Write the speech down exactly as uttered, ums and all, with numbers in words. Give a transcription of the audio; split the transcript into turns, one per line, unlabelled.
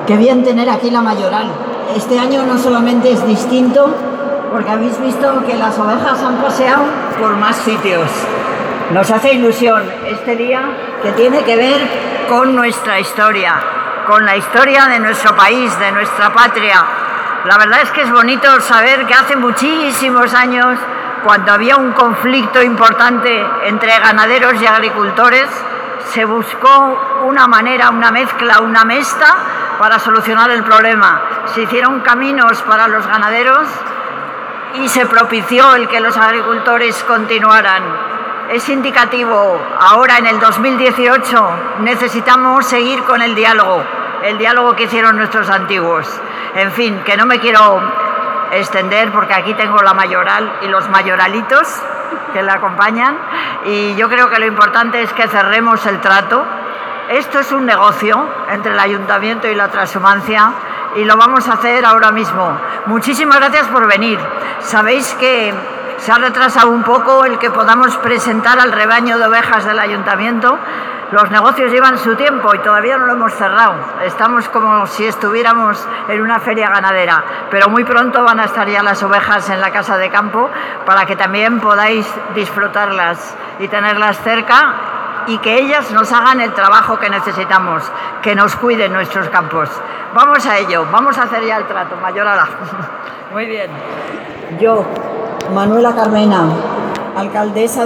Qué bien tener aquí la Mayoral. Este año no solamente es distinto, porque habéis visto que las ovejas han paseado por más sitios. Nos hace ilusión este día que tiene que ver con nuestra historia, con la historia de nuestro país, de nuestra patria. La verdad es que es bonito saber que hace muchísimos años, cuando había un conflicto importante entre ganaderos y agricultores, se buscó una manera, una mezcla, una mesta para solucionar el problema. Se hicieron caminos para los ganaderos y se propició el que los agricultores continuaran. Es indicativo. Ahora, en el dos mil dieciocho, necesitamos seguir con el diálogo, el diálogo que hicieron nuestros antiguos. En fin, que no me quiero extender porque aquí tengo la Mayoral y los mayoralitos que la acompañan, y yo creo que lo importante es que cerremos el trato. Esto es un negocio entre el Ayuntamiento y la Trashumancia y lo vamos a hacer ahora mismo. Muchísimas gracias por venir. Sabéis que se ha retrasado un poco el que podamos presentar al rebaño de ovejas del Ayuntamiento. Los negocios llevan su tiempo y todavía no lo hemos cerrado. Estamos como si estuviéramos en una feria ganadera, pero muy pronto van a estar ya las ovejas en la casa de campo para que también podáis disfrutarlas y tenerlas cerca y que ellas nos hagan el trabajo que necesitamos, que nos cuiden nuestros campos. Vamos a ello, vamos a hacer ya el trato, Mayorala. Muy bien. Yo, Manuela Carmena, alcaldesa